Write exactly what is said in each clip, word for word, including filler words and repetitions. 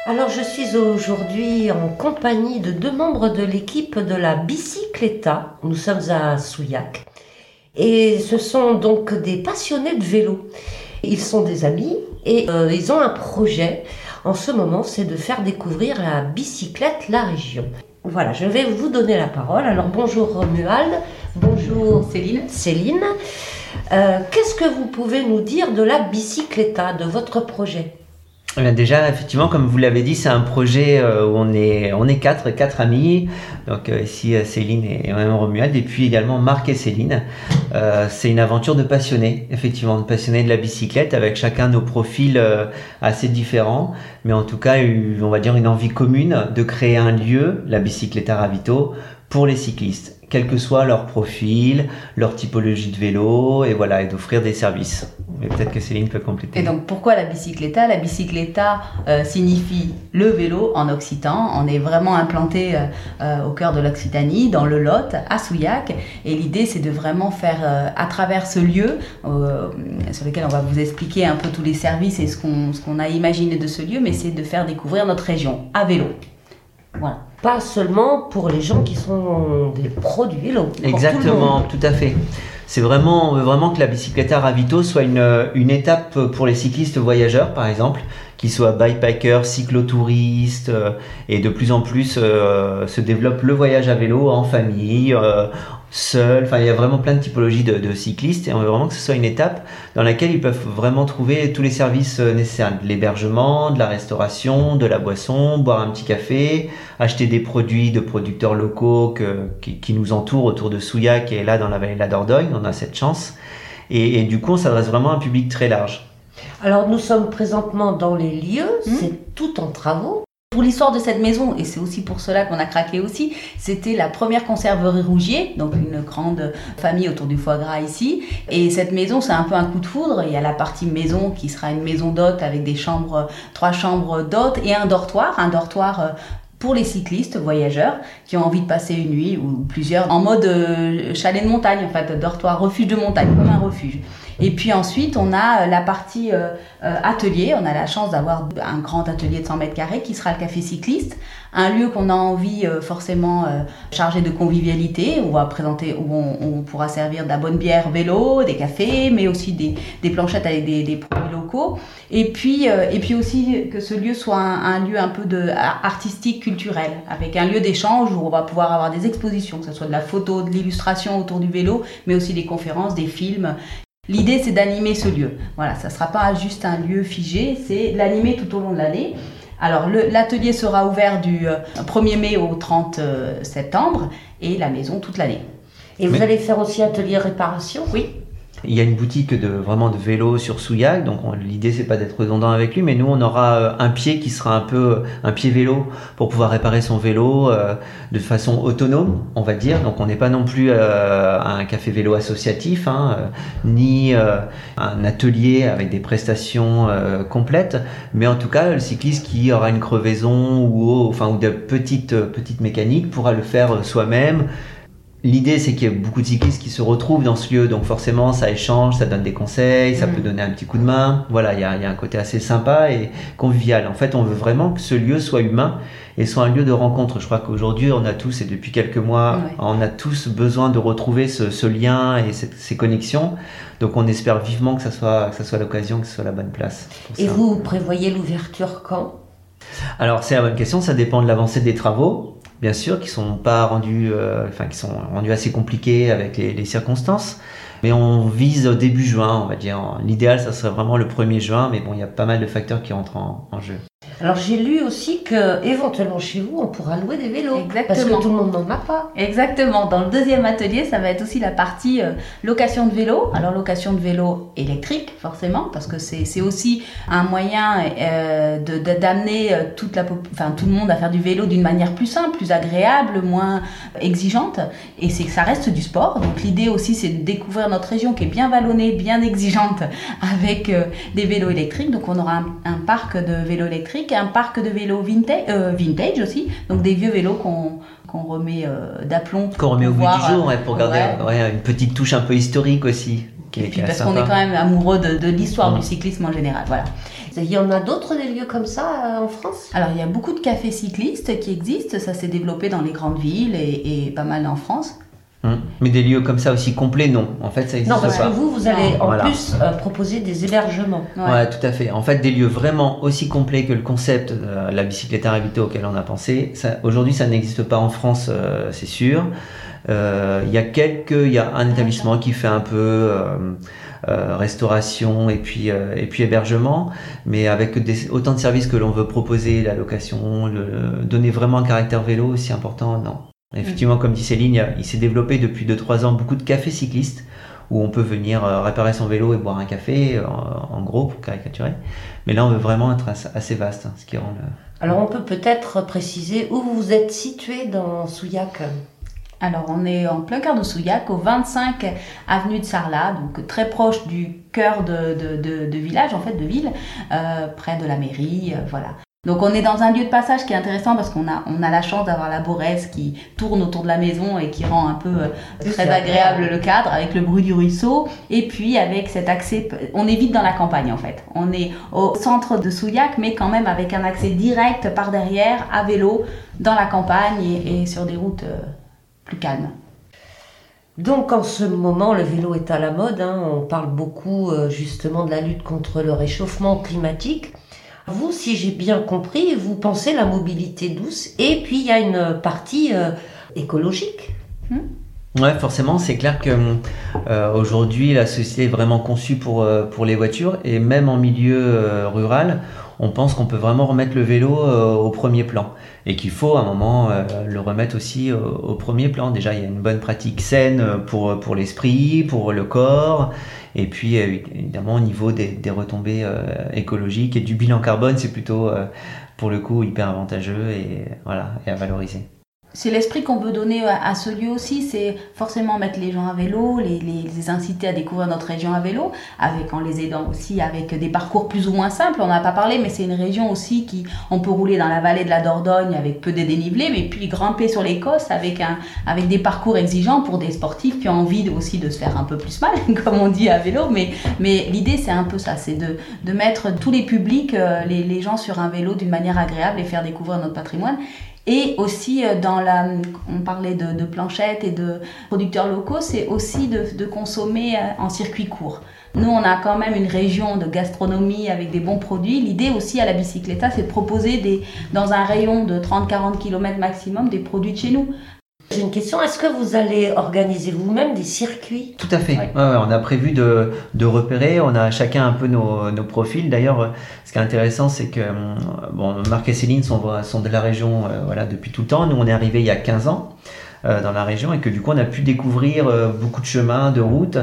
Alors je suis aujourd'hui en compagnie de deux membres de l'équipe de la Bicicleta. Nous sommes à Souillac et ce sont donc des passionnés de vélo. Ils sont des amis et euh, ils ont un projet en ce moment, c'est de faire découvrir la bicyclette la région. Voilà, je vais vous donner la parole. Alors bonjour Romuald, bonjour Céline. Céline, euh, qu'est-ce que vous pouvez nous dire de la Bicicleta, de votre projet ? Eh bien déjà, effectivement, comme vous l'avez dit, c'est un projet où on est, on est quatre, quatre amis. Donc euh, ici Céline et même Romuald, et puis également Marc et Céline. Euh, c'est une aventure de passionnés, effectivement, de passionnés de la bicyclette, avec chacun nos profils euh, assez différents, mais en tout cas, on va dire une envie commune de créer un lieu, la Bicicleta Ravito, pour les cyclistes, quel que soit leur profil, leur typologie de vélo, et voilà, et d'offrir des services. Mais peut-être que Céline peut compléter. Et donc pourquoi la Bicicleta ? La Bicicleta euh, signifie le vélo en occitan. On est vraiment implanté euh, au cœur de l'Occitanie, dans le Lot, à Souillac. Et l'idée, c'est de vraiment faire, euh, à travers ce lieu, euh, sur lequel on va vous expliquer un peu tous les services et ce qu'on, ce qu'on a imaginé de ce lieu, mais c'est de faire découvrir notre région à vélo. Voilà. Pas seulement pour les gens qui sont des pros du vélo. Exactement, tout, tout à fait. C'est vraiment, on veut vraiment que la Bicicleta Ravito soit une, une étape pour les cyclistes voyageurs, par exemple, qu'ils soient bikepackers, cyclotouristes, euh, et de plus en plus euh, se développe le voyage à vélo en famille, euh, seul. Enfin, il y a vraiment plein de typologies de, de cyclistes et on veut vraiment que ce soit une étape dans laquelle ils peuvent vraiment trouver tous les services nécessaires, de l'hébergement, de la restauration, de la boisson, boire un petit café, acheter des produits de producteurs locaux que, qui, qui nous entourent autour de Souillac et là dans la vallée de la Dordogne. On a cette chance et, et du coup on s'adresse vraiment à un public très large. Alors nous sommes présentement dans les lieux, mmh. c'est tout en travaux. Pour l'histoire de cette maison, et c'est aussi pour cela qu'on a craqué aussi, c'était la première conserverie Rougier, donc une grande famille autour du foie gras ici. Et cette maison, c'est un peu un coup de foudre. Il y a la partie maison qui sera une maison d'hôtes avec des chambres, trois chambres d'hôtes et un dortoir, un dortoir pour les cyclistes voyageurs qui ont envie de passer une nuit ou plusieurs en mode chalet de montagne, en fait, dortoir, refuge de montagne, comme un refuge. Et puis ensuite, on a la partie euh, atelier. On a la chance d'avoir un grand atelier de cent mètres carrés qui sera le café cycliste. Un lieu qu'on a envie euh, forcément euh, chargé de convivialité, où on va présenter, où on, on pourra servir de la bonne bière vélo, des cafés, mais aussi des, des planchettes avec des, des produits locaux. Et puis, euh, et puis aussi que ce lieu soit un, un lieu un peu de, artistique, culturel, avec un lieu d'échange où on va pouvoir avoir des expositions, que ce soit de la photo, de l'illustration autour du vélo, mais aussi des conférences, des films. L'idée, c'est d'animer ce lieu. Voilà, ça ne sera pas juste un lieu figé, c'est l'animer tout au long de l'année. Alors, le, l'atelier sera ouvert du euh, premier mai au trente septembre et la maison toute l'année. Et vous Mais... allez faire aussi atelier réparation ? Oui. Il y a une boutique de vraiment de vélo sur Souillac, donc on, l'idée c'est pas d'être redondant avec lui, mais nous on aura un pied qui sera un peu un pied vélo pour pouvoir réparer son vélo euh, de façon autonome, on va dire. Donc on n'est pas non plus euh, un café vélo associatif, hein, euh, ni euh, un atelier avec des prestations euh, complètes, mais en tout cas le cycliste qui aura une crevaison ou enfin ou de petites petites mécaniques pourra le faire soi-même. L'idée, c'est qu'il y a beaucoup de cyclistes qui se retrouvent dans ce lieu, donc forcément, ça échange, ça donne des conseils, ça mmh. peut donner un petit coup de main. Voilà, il y a, il y a un côté assez sympa et convivial. En fait, on veut vraiment que ce lieu soit humain et soit un lieu de rencontre. Je crois qu'aujourd'hui, on a tous, et depuis quelques mois, ouais. on a tous besoin de retrouver ce, ce lien et cette, ces connexions. Donc, on espère vivement que ça soit, que ça soit l'occasion, que ce soit la bonne place. Et ça. Vous prévoyez l'ouverture quand ? Alors, c'est la bonne question, ça dépend de l'avancée des travaux. Bien sûr, qui sont pas rendus, euh, enfin qui sont rendus assez compliqués avec les, les circonstances, mais on vise au début juin, on va dire. L'idéal, ça serait vraiment le premier juin, mais bon, il y a pas mal de facteurs qui entrent en, en jeu. Alors j'ai lu aussi que éventuellement chez vous, on pourra louer des vélos. Exactement. Parce que tout le monde n'en a pas. Exactement. Dans le deuxième atelier, ça va être aussi la partie euh, location de vélo. Alors location de vélo électrique, forcément, parce que c'est, c'est aussi un moyen euh, de, de, d'amener toute la, enfin, tout le monde à faire du vélo d'une manière plus simple, plus agréable, moins exigeante. Et c'est que ça reste du sport. Donc l'idée aussi, c'est de découvrir notre région qui est bien vallonnée, bien exigeante, avec euh, des vélos électriques. Donc on aura un, un parc de vélos électriques, un parc de vélos vintage, euh, vintage aussi, donc des vieux vélos qu'on, qu'on remet euh, d'aplomb. Qu'on remet au bout voir, du jour, ouais, pour garder ouais. Ouais, une petite touche un peu historique aussi. Qui Et est, puis qui est parce sympa. qu'on est quand même amoureux de, de l'histoire mmh. du cyclisme en général. Voilà. Il y en a d'autres des lieux comme ça euh, en France? Alors, il y a beaucoup de cafés cyclistes qui existent. Ça s'est développé dans les grandes villes et, et pas mal en France. Hum. Mais des lieux comme ça aussi complets, non. En fait, ça existe Non, parce pas. que vous, vous allez en Voilà. plus euh, proposer des hébergements. Ouais. ouais, tout à fait. En fait, des lieux vraiment aussi complets que le concept de la Bicicletta Revito auquel on a pensé. Ça, aujourd'hui, ça n'existe pas en France, euh, c'est sûr. Euh, Il y a quelques, il y a un établissement qui fait un peu euh, euh, restauration et puis euh, et puis hébergement, mais avec des, autant de services que l'on veut proposer, la location, le, donner vraiment un caractère vélo aussi important, non. Effectivement, comme dit Céline, il, y a, il s'est développé depuis deux trois ans beaucoup de cafés cyclistes où on peut venir euh, réparer son vélo et boire un café, en, en gros, pour caricaturer. Mais là, on veut vraiment être assez vaste, hein, ce qui rend le... Alors, on peut peut-être préciser où vous êtes situé dans Souillac. Alors, on est en plein cœur de Souillac, au vingt-cinq avenue de Sarlat, donc très proche du cœur de, de, de, de village, en fait, de ville, euh, près de la mairie, euh, voilà. Donc on est dans un lieu de passage qui est intéressant parce qu'on a, on a la chance d'avoir la Borèze qui tourne autour de la maison et qui rend un peu euh, très agréable le cadre avec le bruit du ruisseau. Et puis avec cet accès, on est vite dans la campagne en fait. On est au centre de Souillac mais quand même avec un accès direct par derrière à vélo dans la campagne et, et sur des routes euh, plus calmes. Donc en ce moment, le vélo est à la mode. Hein. On parle beaucoup euh, justement de la lutte contre le réchauffement climatique. Vous, si j'ai bien compris, vous pensez la mobilité douce et puis il y a une partie euh, écologique. Hmm. Ouais, forcément, c'est clair que euh, aujourd'hui la société est vraiment conçue pour, euh, pour les voitures et même en milieu euh, rural, on pense qu'on peut vraiment remettre le vélo euh, au premier plan et qu'il faut à un moment euh, le remettre aussi au, au premier plan. Déjà, il y a une bonne pratique saine pour, pour l'esprit, pour le corps. Et puis, euh, évidemment, au niveau des, des retombées euh, écologiques et du bilan carbone, c'est plutôt, euh, pour le coup, hyper avantageux et, voilà, et à valoriser. C'est l'esprit qu'on veut donner à ce lieu aussi, c'est forcément mettre les gens à vélo, les, les, les inciter à découvrir notre région à vélo, avec, en les aidant aussi avec des parcours plus ou moins simples. On n'a pas parlé, mais c'est une région aussi qui, on peut rouler dans la vallée de la Dordogne avec peu de dénivelé, mais puis grimper sur l'Écosse avec, un, avec des parcours exigeants pour des sportifs qui ont envie aussi de se faire un peu plus mal, comme on dit à vélo. Mais, mais l'idée, c'est un peu ça, c'est de, de mettre tous les publics, les, les gens sur un vélo d'une manière agréable et faire découvrir notre patrimoine. Et aussi, dans la, on parlait de, de planchettes et de producteurs locaux, c'est aussi de, de consommer en circuit court. Nous, on a quand même une région de gastronomie avec des bons produits. L'idée aussi à la Bicicletta, c'est de proposer des, dans un rayon de trente à quarante kilomètres maximum des produits de chez nous. J'ai une question, est-ce que vous allez organiser vous-même des circuits? Tout à fait, Oui. ouais, ouais, on a prévu de, de repérer, on a chacun un peu nos, nos profils. D'ailleurs, ce qui est intéressant, c'est que bon, Marc et Céline sont, sont de la région euh, voilà, depuis tout le temps. Nous, on est arrivés il y a quinze ans euh, dans la région et que du coup, on a pu découvrir euh, beaucoup de chemins, de routes.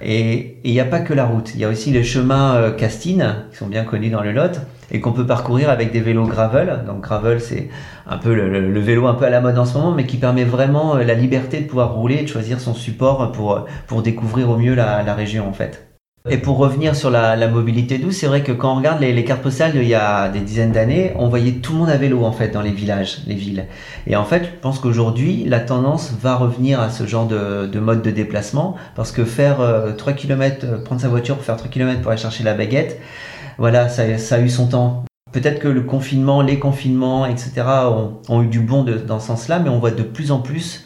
Et il n'y a pas que la route, il y a aussi les chemins euh, castines, qui sont bien connus dans le Lot, et qu'on peut parcourir avec des vélos gravel. Donc gravel, c'est un peu le, le, le vélo un peu à la mode en ce moment, mais qui permet vraiment la liberté de pouvoir rouler et de choisir son support pour, pour découvrir au mieux la, la région en fait. Et pour revenir sur la, la mobilité douce, c'est vrai que quand on regarde les, les cartes postales d'il y a des dizaines d'années, on voyait tout le monde à vélo en fait dans les villages, les villes. Et en fait, je pense qu'aujourd'hui, la tendance va revenir à ce genre de, de mode de déplacement, parce que faire euh, trois kilomètres, euh, prendre sa voiture pour faire trois kilomètres pour aller chercher la baguette, voilà, ça, ça a eu son temps. Peut-être que le confinement, les confinements, et cetera ont, ont eu du bon de, dans ce sens-là, mais on voit de plus en plus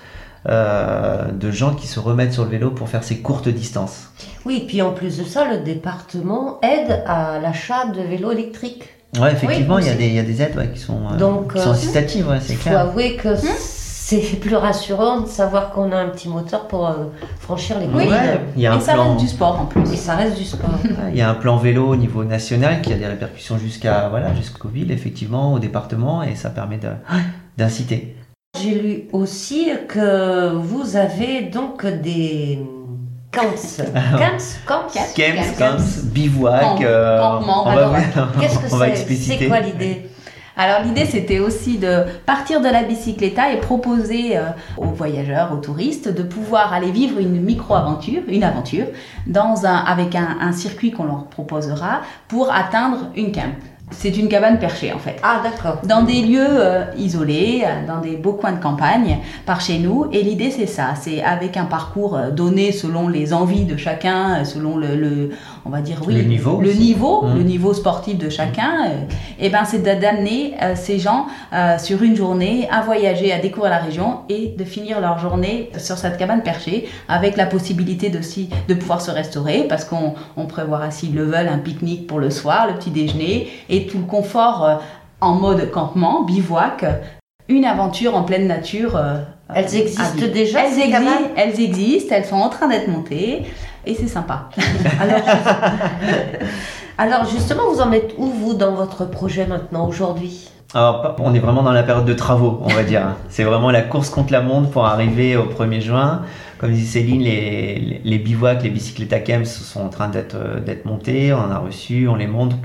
euh, de gens qui se remettent sur le vélo pour faire ces courtes distances. Oui, et puis en plus de ça, le département aide à l'achat de vélos électriques. Ouais, effectivement, oui, il y a des, il y a des aides ouais, qui sont, euh, Donc, qui sont incitatives, ouais, c'est il faut clair. avouer que Mmh. c'est plus rassurant de savoir qu'on a un petit moteur pour euh, franchir les Oui. collines. Ouais, il y a un Et ça plan, reste du sport en plus. Et ça reste du sport. il y a un plan vélo au niveau national qui a des répercussions jusqu'à voilà, jusqu'aux villes, effectivement, au département, et ça permet de, d'inciter. J'ai lu aussi que vous avez donc des camps. Camps Camps Camps, Camps. camps, bivouac, Camp- euh, campement. on Alors, va, qu'est-ce que on va c'est? expliciter. C'est quoi l'idée? Alors l'idée c'était aussi de partir de la Bicicletta et proposer euh, aux voyageurs, aux touristes de pouvoir aller vivre une micro-aventure, une aventure, dans un, avec un, un circuit qu'on leur proposera pour atteindre une camp. C'est une cabane perchée en fait. Ah d'accord. Dans des lieux euh, isolés, euh, dans des beaux coins de campagne, par chez nous. Et l'idée c'est ça, c'est avec un parcours euh, donné selon les envies de chacun, euh, selon le, le, on va dire oui, le niveau, le aussi. niveau, Mmh. le niveau sportif de chacun. Euh, et ben c'est d'amener euh, ces gens euh, sur une journée à voyager, à découvrir la région et de finir leur journée sur cette cabane perchée avec la possibilité de, si, de pouvoir se restaurer parce qu'on on prévoira s'ils le veulent un pique-nique pour le soir, le petit déjeuner et tout le confort euh, en mode campement, bivouac, une aventure en pleine nature. Euh, Elles existent à déjà, elles, ces exi- cabanes elles existent, elles sont en train d'être montées et c'est sympa. Alors, Alors justement, vous en êtes où vous dans votre projet maintenant, aujourd'hui? Alors, on est vraiment dans la période de travaux, on va dire. C'est vraiment la course contre la montre pour arriver au premier juin. Comme dit Céline, les, les, les bivouacs, les bicyclettes à camps sont en train d'être, d'être montés. On en a reçu, on les monte.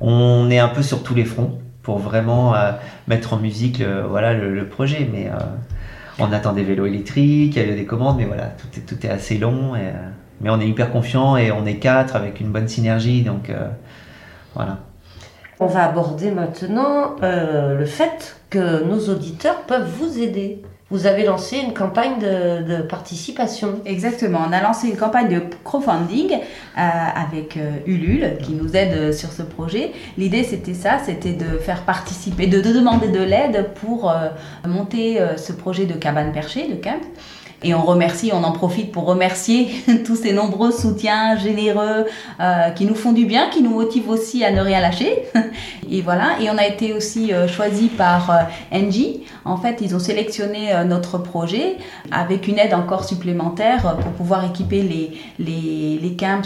On est un peu sur tous les fronts pour vraiment euh, mettre en musique le, voilà, le, le projet. Mais euh, on attend des vélos électriques, il y a des commandes, mais voilà, tout est, tout est assez long. Et, euh, mais on est hyper confiant et on est quatre avec une bonne synergie. Donc euh, voilà. On va aborder maintenant euh, le fait que nos auditeurs peuvent vous aider. Vous avez lancé une campagne de, de participation. Exactement, on a lancé une campagne de crowdfunding euh, avec euh, Ulule qui nous aide euh, sur ce projet. L'idée c'était ça, c'était de faire participer, de, de demander de l'aide pour euh, monter euh, ce projet de cabane perchée, de camp. Et on remercie, on en profite pour remercier tous ces nombreux soutiens généreux euh, qui nous font du bien, qui nous motivent aussi à ne rien lâcher. Et voilà, et on a été aussi euh, choisi par euh, Engie. En fait, ils ont sélectionné euh, notre projet avec une aide encore supplémentaire pour pouvoir équiper les, les, les camps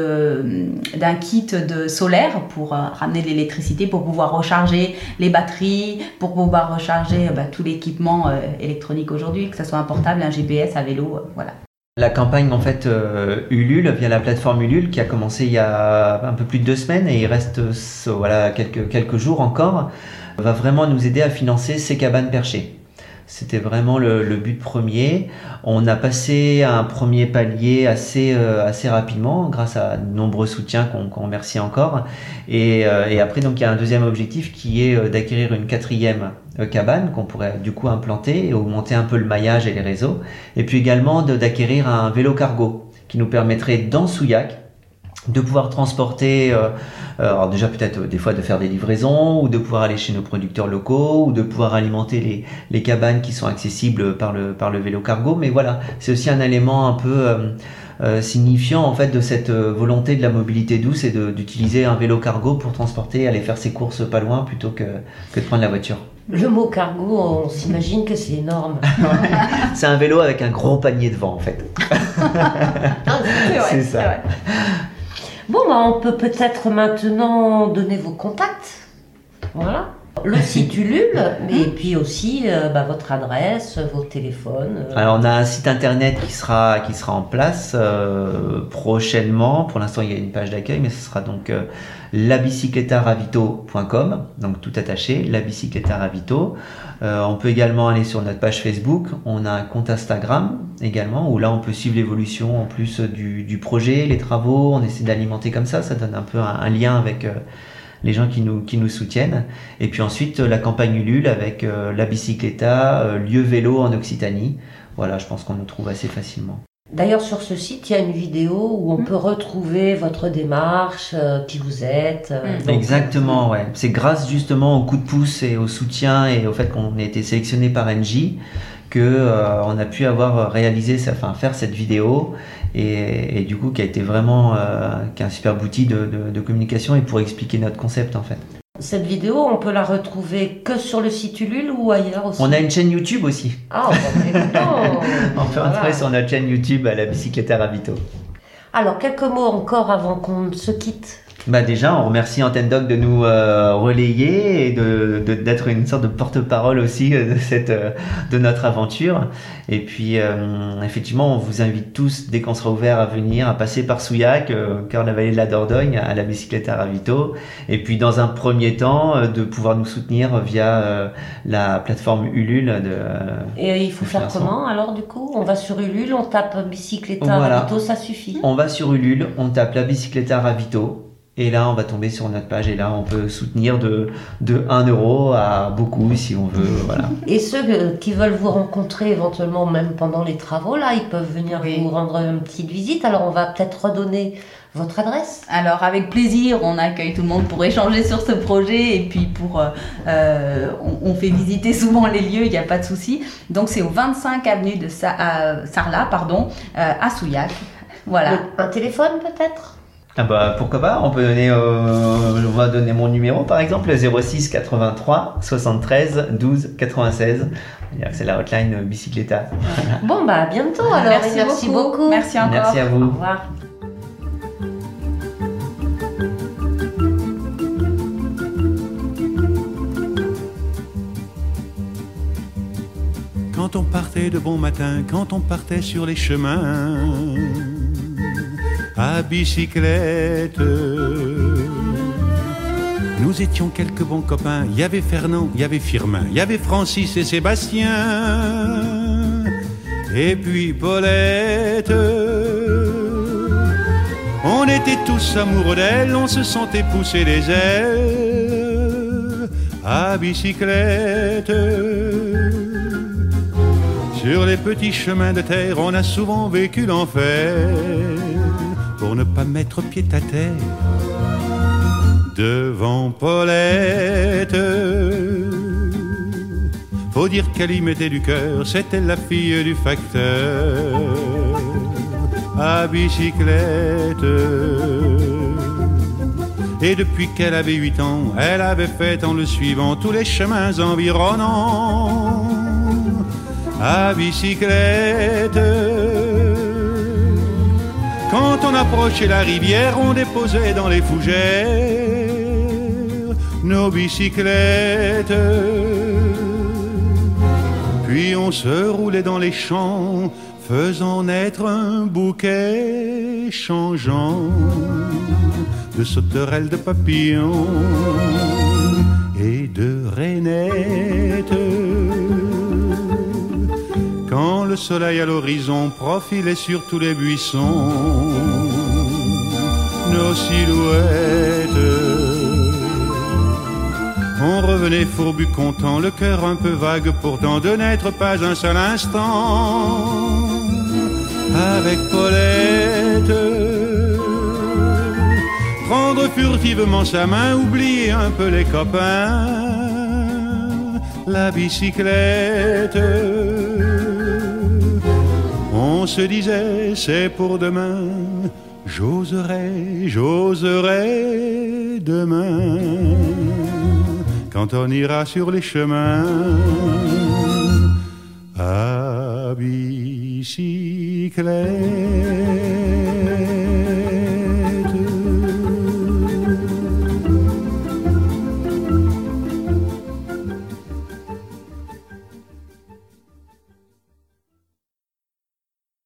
de, d'un kit de solaire pour euh, ramener de l'électricité, pour pouvoir recharger les batteries, pour pouvoir recharger euh, bah, tout l'équipement euh, électronique aujourd'hui, que ce soit un portable, un G P S, à vélo, euh, voilà. La campagne en fait euh, Ulule via la plateforme Ulule qui a commencé il y a un peu plus de deux semaines et il reste euh, voilà quelques quelques jours encore va vraiment nous aider à financer ces cabanes perchées. C'était vraiment le, le but premier. On a passé un premier palier assez, euh, assez rapidement grâce à de nombreux soutiens qu'on, qu'on remercie encore. Et, euh, et après, donc, il y a un deuxième objectif qui est euh, d'acquérir une quatrième euh, cabane qu'on pourrait du coup implanter et augmenter un peu le maillage et les réseaux. Et puis également de, d'acquérir un vélo cargo qui nous permettrait dans Souillac de pouvoir transporter, euh, alors déjà peut-être euh, des fois de faire des livraisons ou de pouvoir aller chez nos producteurs locaux ou de pouvoir alimenter les, les cabanes qui sont accessibles par le, par le vélo cargo. Mais voilà, c'est aussi un élément un peu euh, euh, signifiant en fait de cette euh, volonté de la mobilité douce et de, d'utiliser un vélo cargo pour transporter, aller faire ses courses pas loin plutôt que, que de prendre la voiture. Le mot cargo, on s'imagine que c'est énorme. C'est un vélo avec un gros panier devant en fait. Ah, c'est vrai, C'est ça. c'est vrai. Bon, bah, on peut peut-être maintenant donner vos contacts. Voilà. Le site Ulule, mais puis aussi euh, bah, votre adresse, vos téléphones. Euh. Alors on a un site internet qui sera, qui sera en place euh, prochainement. Pour l'instant il y a une page d'accueil, mais ce sera donc euh, la bicicletta ravito point com, donc tout attaché, la bicicletta ravito. Euh, on peut également aller sur notre page Facebook. On a un compte Instagram également, où là on peut suivre l'évolution en plus du, du projet, les travaux. On essaie d'alimenter comme ça, ça donne un peu un, un lien avec... Euh, les gens qui nous, qui nous soutiennent. Et puis ensuite, la campagne Ulule avec euh, la bicicletta, euh, lieu vélo en Occitanie. Voilà, je pense qu'on nous trouve assez facilement. D'ailleurs, sur ce site, il y a une vidéo où on mmh. peut retrouver votre démarche, euh, qui vous êtes. Euh, mmh. donc... Exactement, ouais. C'est grâce justement au coup de pouce et au soutien et au fait qu'on ait été sélectionné par Engie que euh, on a pu avoir réalisé, enfin faire cette vidéo. Et, et du coup qui a été vraiment euh, qui est un super outil de, de, de communication et pour expliquer notre concept en fait. Cette vidéo, on peut la retrouver que sur le site Ulule ou ailleurs aussi? On a une chaîne YouTube aussi. Ah, bon, non. On peut entrer sur notre chaîne YouTube à la Bicicletta Ravito. Alors, quelques mots encore avant qu'on se quitte. Bah déjà, on remercie Antenne Doc de nous euh, relayer et de, de, d'être une sorte de porte-parole aussi de, cette, euh, de notre aventure. Et puis, euh, effectivement, on vous invite tous, dès qu'on sera ouvert, à venir, à passer par Souillac, euh, cœur de la vallée de la Dordogne, à la Bicicletta Ravito. Et puis, dans un premier temps, euh, de pouvoir nous soutenir via euh, la plateforme Ulule. De, euh, et il faut faire comment alors du coup? On va sur Ulule, on tape Bicicletta voilà. Ravito, ça suffit? On va sur Ulule, on tape la Bicicletta Ravito. Et là, on va tomber sur notre page et là, on peut soutenir de, de un euro à beaucoup si on veut. Voilà. Et ceux qui veulent vous rencontrer éventuellement même pendant les travaux, là, ils peuvent venir oui. vous rendre une petite visite. Alors, on va peut-être redonner votre adresse. Alors, avec plaisir, on accueille tout le monde pour échanger sur ce projet et puis pour, euh, on, on fait visiter souvent les lieux, il n'y a pas de souci. Donc, c'est au vingt-cinq avenue de Sa- à Sarlat, pardon, euh, à Souillac. Voilà. Un téléphone peut-être ? Ah bah pourquoi pas, on peut donner, euh, on va donner mon numéro par exemple, zéro six quatre-vingt-trois soixante-treize douze quatre-vingt-seize. C'est la hotline Bicicleta. Voilà. Bon bah à bientôt alors. Merci, merci beaucoup. beaucoup. Merci encore. Merci à vous. Au revoir. Quand on partait de bon matin, quand on partait sur les chemins à bicyclette, nous étions quelques bons copains. Il y avait Fernand, il y avait Firmin, il y avait Francis et Sébastien, et puis Paulette. On était tous amoureux d'elle, on se sentait pousser les ailes à bicyclette. Sur les petits chemins de terre, on a souvent vécu l'enfer pour ne pas mettre pied à terre devant Paulette. Faut dire qu'elle y mettait du cœur, c'était la fille du facteur à bicyclette. Et depuis qu'elle avait huit ans, elle avait fait en le suivant tous les chemins environnants à bicyclette. Quand on approchait la rivière, on déposait dans les fougères nos bicyclettes. Puis on se roulait dans les champs, faisant naître un bouquet changeant de sauterelles, de papillons et de rainettes. Quand le soleil à l'horizon profilait sur tous les buissons nos silhouettes, on revenait fourbu content, le cœur un peu vague pourtant de n'être pas un seul instant avec Paulette. Prendre furtivement sa main, oublier un peu les copains, la bicyclette. On se disait c'est pour demain, j'oserai, j'oserai demain, quand on ira sur les chemins à bicyclette.